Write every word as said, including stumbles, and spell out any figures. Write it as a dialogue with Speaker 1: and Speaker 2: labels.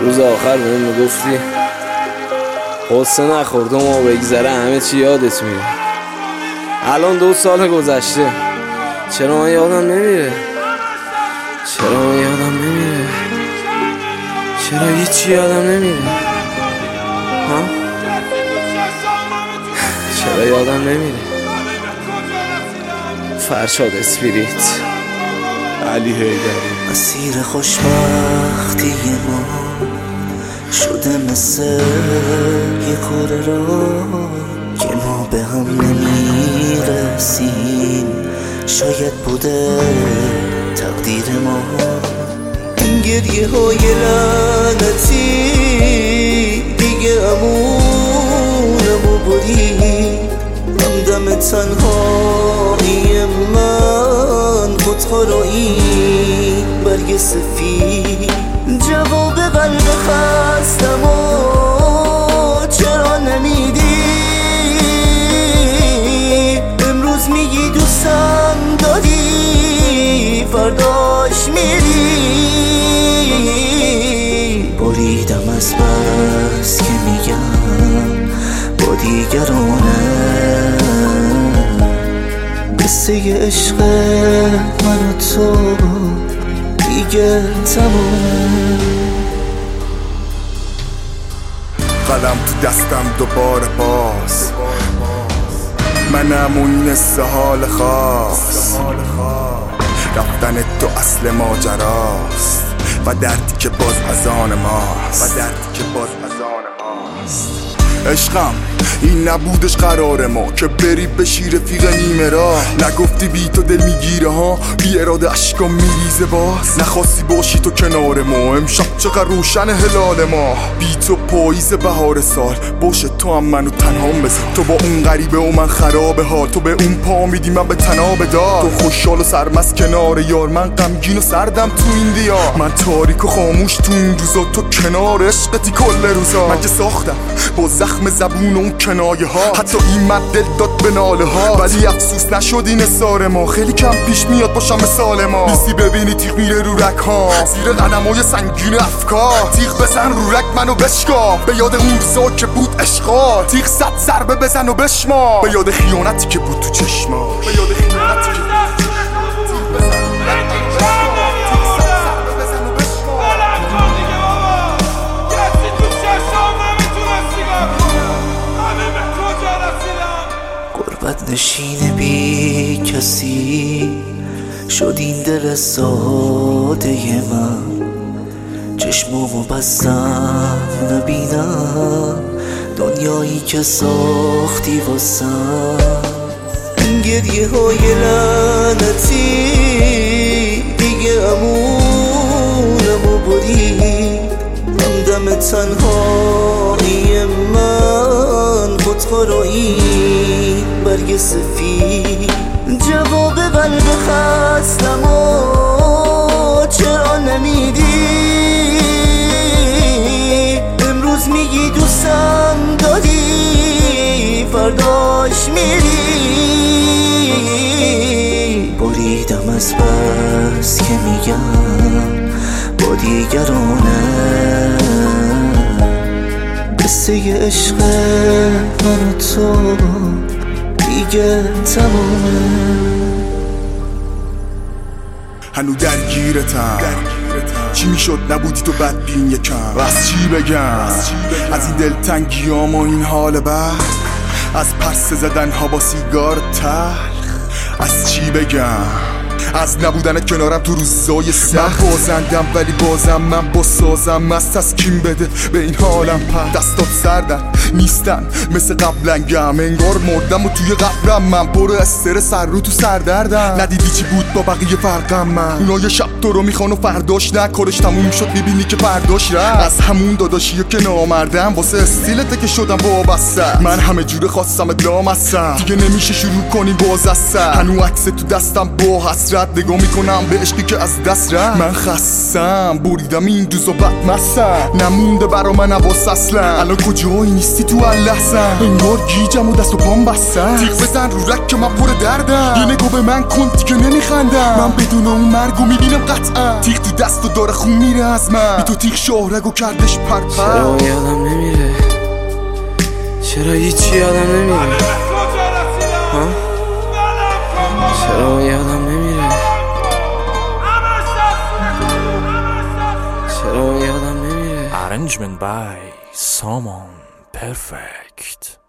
Speaker 1: روز آخر بهم میگفتی قصه نخورد و ما بگذره همه چی یادت میره. الان دو سال گذشته، چرا من یادم نمیره؟ چرا من یادم نمیره؟ چرا هیچی یادم نمیره؟ ها؟ چرا یادم نمیره؟ فرشاد اسپریت، علی حیدری.
Speaker 2: مسیر خوشبختی ما شده مثل یه کوره را که ما به هم نمیرسیم. شاید بوده تقدیر ما این گریه های لعنتی دیگه امونمو برید. همدم تنهایی من خودخورایی برگ سفید. جواب قلب خستم و چرا نمیدی؟ امروز میگی دوستم داری، فرداش میری. بریدم از بس که میگم با دیگرانه قصه عشق من و تو دیگه تمومه.
Speaker 3: قلم تو دستم دوباره باز، منم و این استحال خاص. رفتن تو اصل ماجراست و دردی که باز از آن ماست، و دردی که باز از آن ماست. عشقم این نبودش قرار ما که بری بشی رفیق نیمه راه. نگفتی بی تو دل میگیره ها، بی اراده عشقم میریزه باز. نخواستی باشی تو کنار ما، امشب چقدر روشن هلال ما. بی تو پاییز بهار سال باشه، تو هم منو تنها بذار. تو با اون غریبه و من خرابه ها، تو به اون پا میدی من به تناب دار. تو خوشحال و سرمست کنار یار، من غمگین و سردم تو این دیار. من تاریک و خاموش تو این روزا، تو کنار عشقتی کل روزا. من که ساختم با زخم زبون اون کنایه ها، حتی این مد دل داد به ناله ها. ولی افسوس نشد این اصرار ما، خیلی کم پیش میاد باشم مثال ما. نیستی ببینی تیغ میره رو رگ ها، زیر قدمای سنگین افکار. تیغ بزن رو رگ منو بشکاف، به یاد اون روزا که بود عشقا. تیغ صد ضربه بزن و بشما، به یاد خیانتی که بود تو چشما. به یاد خیانتی که بود.
Speaker 2: غربت نشین بی کسی شد این دل ساده من. چشمامو بستم نبینم دنیایی که ساختی واسم. این گریه های لعنتی دیگه امونمو برید. همدم تنهایی من خودخورایی برگ سفید. جواب قلب خستم و چرا نمیدی؟ امروز میگی دوستم داری، فرداش میری. بریدم از بس که میگم با دیگرانه قصه عشق من و تو دیگه تمومه.
Speaker 3: هنو درگیرتم، چی میشد نبودی تو بدبین یکم. و از چی بگم از این دلتنگیام و این حال بد، از پرسه زدن ها با سیگار تلخ. از چی بگم از نبودن کنارم تو روزای سخت. من بازندم ولی بازم من با سازم. مست از کیم بده به این حالم پر. دستات سردن نیستن مثل قبلنگم، انگار مردم و توی قبرم من. پر استرس سر رو تو سردردم، ندیدی چی بود با بقیه فرقم من. اونا یه شب تو رو میخوان و فرداش نه، کارش تموم شد میبینی که فرداش رفت. از همون داداشی که نامردم واسه استیلته که شدم وابسته. من همه جوره خواستم ادلام هستم، دیگه نمیشه شروع کنی باز از سر. هنو عکس تو دستم با حسرت نگاه میکنم به عشقی که از دست رفت. من خستم بریدم این دوزا بدمستم، نمونده برا من حواس اصلا. الان کجایی نیستی رفتی تو هر لحظم، انگار گیجم و دست و پام بستم. تیغ بزن رو رک که من پر دردم، یه نگاه به من کن که نمیخندم. من بدون اون مرگو میبینم قطعا، تیغ تو دست و داره خون میره از من. بی تو تیغ شاهرگو کردش پرپر.
Speaker 1: چرا یادم نمیره، چرا هیچی یادم نمیره، ها؟ چرا یادم نمیره، چرا یادم نمیره.
Speaker 4: Arrangement by Saman Perfect.